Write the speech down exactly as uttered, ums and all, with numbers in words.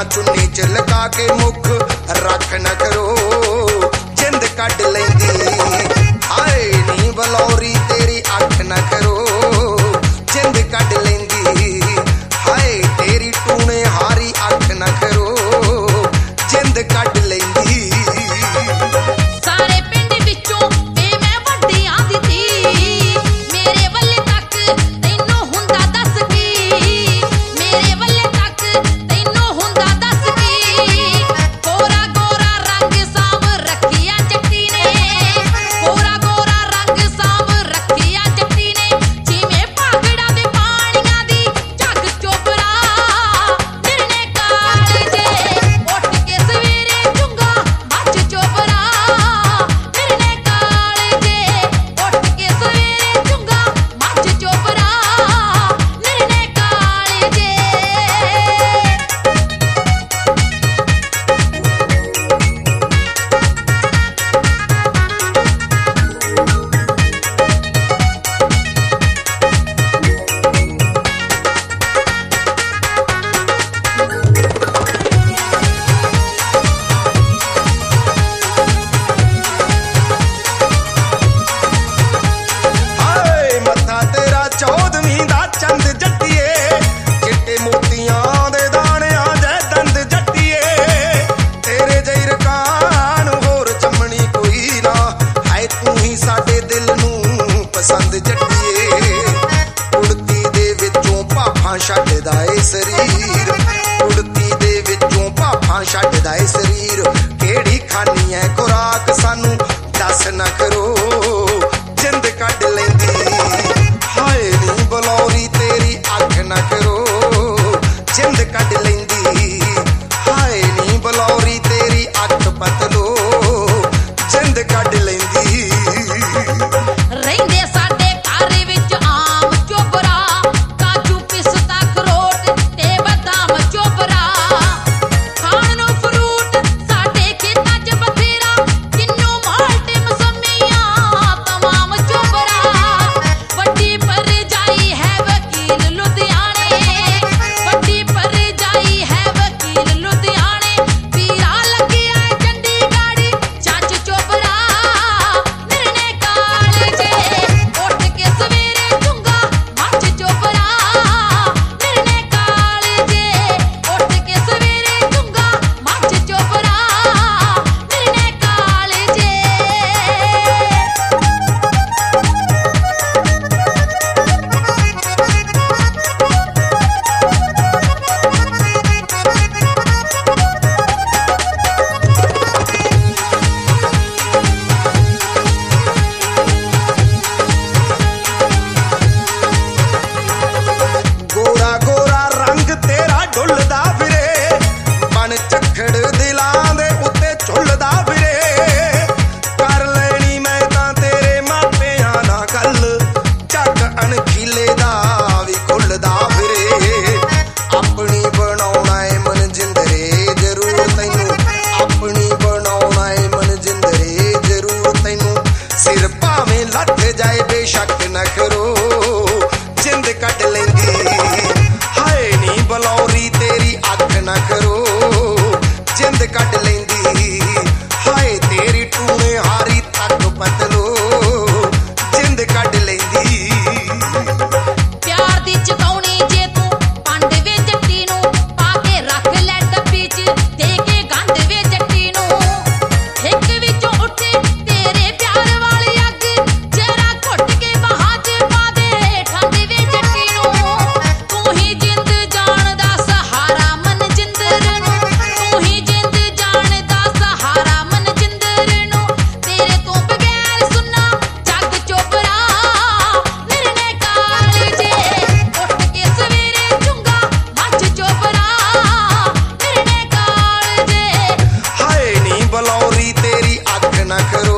चुन्नी च लगा के मुख रख न करो जिंद कट लेंदी हाय नी बलौरी तेरी अख न करो जिंद कट लेंदी हाय तेरी टूने हारी अख न करो जिंद कट लेंदी छड्डदा ए शरीर उड़ती दे विचों भाफां छड्डदा ए शरीर केड़ी खानी है खुराक सानू दस न करो जिंद कट लेंदी हाय नी बलौरी तेरी अख न करो जिंद कट लेंदी हाय नी बलौरी तेरी अख पतलो जिंद कट लेंदी बेशक न करो जिंद कट लेंदी हाय नी बलौरी तेरी अख न करो जिंद कट लेंदी हाय तेरी टूने हारी तक पतलो जिंद कट लेंदी प्यार दी चतौनी जे तू पंड वे जट्टी नू पाके रख ले डब्बी च दे के गंद वे जट्टी नू हिक विचों उठे तेरे प्यार वाली अग जरा घुट के बहाज पा दे ठंड वे जट्टी नू तू ही जिंद जान दा सहारा मन जिंदर नू तू ही जिंद जान दा सहारा मन जिंदर नू तेरे तो बगैर सुना जग चोपरा निर्णे काल जे उठ के सवेरे चुंगा मच चोपरा निर्णे काल जे हाय नी बलौरी तेरी अख न करो